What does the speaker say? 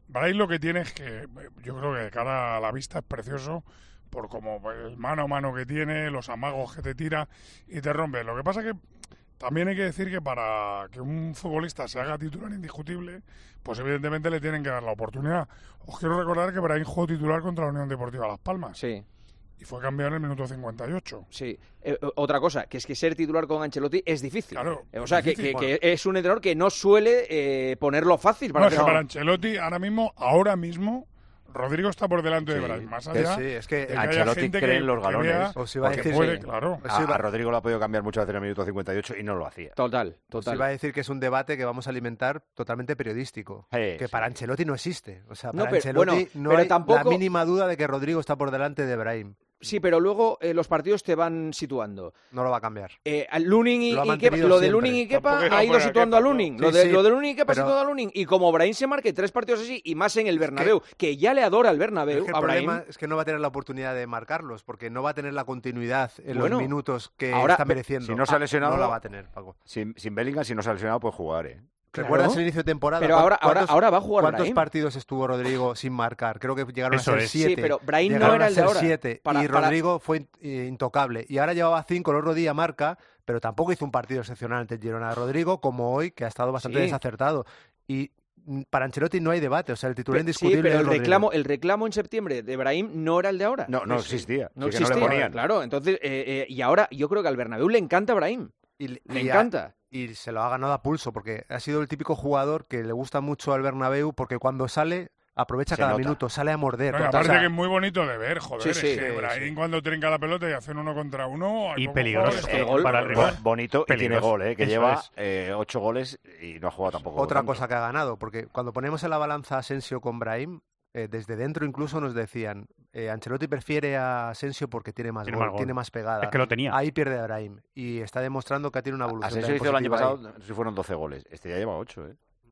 Brahim lo que tiene es que yo creo que de cara a la vista es precioso por como el mano a mano que tiene, los amagos que te tira y te rompe. Lo que pasa que también hay que decir que para que un futbolista se haga titular indiscutible, pues evidentemente le tienen que dar la oportunidad. Os quiero recordar que Brahim jugó titular contra la Unión Deportiva Las Palmas. Sí. Y fue campeón en el minuto 58. Sí. Otra cosa, que es que ser titular con Ancelotti es difícil. Claro, O sea, difícil, que es un entrenador que no suele ponerlo fácil. No, es que para Ancelotti, ahora mismo, Rodrigo está por delante de Brahim. Más allá sí, es que Ancelotti cree en los galones. Os iba a decir, puede, claro. A Rodrigo lo ha podido cambiar muchas veces en el minuto 58 y no lo hacía. Total. Os iba a decir que es un debate que vamos a alimentar totalmente periodístico. Que para Ancelotti no existe. O sea, para Ancelotti no hay la mínima duda de que Rodrigo está por delante de Brahim. Sí, pero luego los partidos te van situando. No lo va a cambiar. Lunin y Kepa, lo de Lunin y Kepa ha ido situando a Lunin. Lo de Lunin y Kepa ha situado a Lunin. Y como Brahim se marque 3 partidos así, y más en el Bernabéu, que ya le adora el Bernabéu, el problema es que no va a tener la oportunidad de marcarlos, porque no va a tener la continuidad en los minutos que está mereciendo. Si no se ha lesionado, no la va a tener, Paco. Sin Bellingham, si no se ha lesionado, puede jugar, ¿Recuerdas el inicio de temporada? Pero ahora va a jugar ¿Cuántos Brahim? partidos estuvo Rodrigo sin marcar? Creo que llegaron a ser 7. Sí, pero Brahim no era el de ahora. 7, y Rodrigo fue intocable. Y ahora llevaba 5, el otro día marca, pero tampoco hizo un partido excepcional ante el Girona. Rodrigo, como hoy, que ha estado bastante desacertado. Y para Ancelotti no hay debate, o sea, el titular indiscutible. Sí, pero es el reclamo en septiembre de Brahim no era el de ahora. No existía. No existía, no le ponían. Claro. Entonces, y ahora yo creo que al Bernabéu le encanta Brahim. Le encanta. Y se lo ha ganado a pulso, porque ha sido el típico jugador que le gusta mucho al Bernabéu, porque cuando sale aprovecha cada minuto, sale a morder. Bueno, aparte que es muy bonito de ver, joder. Sí, es que Brahim cuando trinca la pelota y hace un 1 contra 1... Y peligroso. Para el rival. Bonito Peligroso. Y tiene gol, que lleva 8 goles y no ha jugado tampoco. Otra cosa que ha ganado, porque cuando ponemos en la balanza a Asensio con Brahim, desde dentro incluso nos decían Ancelotti prefiere a Asensio porque tiene más gol, tiene más pegada. Es que lo tenía. Ahí pierde a Brahim y está demostrando que tiene una evolución. Asensio hizo el año pasado, si fueron 12 goles. Este ya lleva 8,